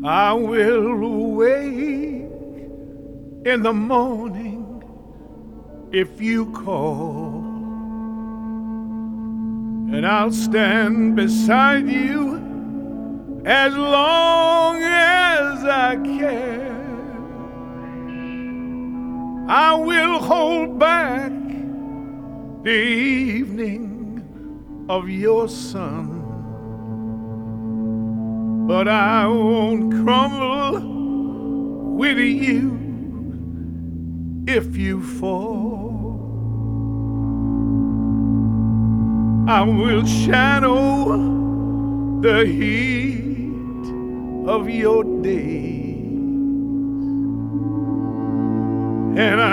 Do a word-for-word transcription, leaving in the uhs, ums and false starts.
I will awake in the morning if you call, and I'll stand beside you as long as I can. I will hold back the evening of your sun, but I won't crumble with you if you fall. I will shadow the heat of your days, and I